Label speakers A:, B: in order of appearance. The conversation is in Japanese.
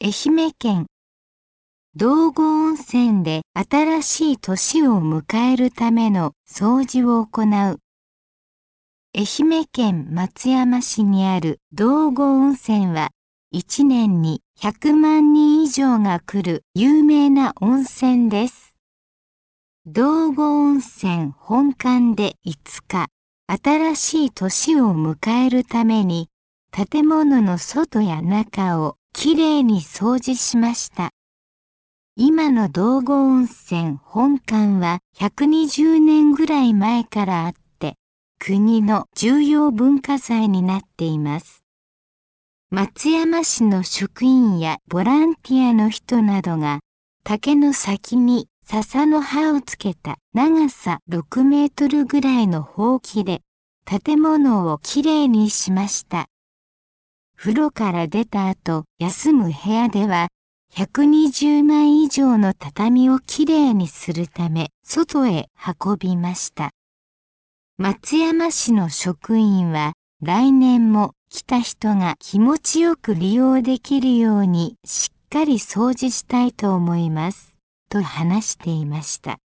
A: 愛媛県道後温泉で新しい年を迎えるための掃除を行う。愛媛県松山市にある道後温泉は1年に100万人以上が来る有名な温泉です。道後温泉本館で5日、新しい年を迎えるために建物の外や中をきれいに掃除しました。今の道後温泉本館は120年ぐらい前からあって、国の重要文化財になっています。松山市の職員やボランティアの人などが、竹の先に笹の葉をつけた長さ6メートルぐらいのほうきで、建物をきれいにしました。風呂から出た後、休む部屋では、120枚以上の畳をきれいにするため、外へ運びました。松山市の職員は、来年も来た人が気持ちよく利用できるようにしっかり掃除したいと思います、と話していました。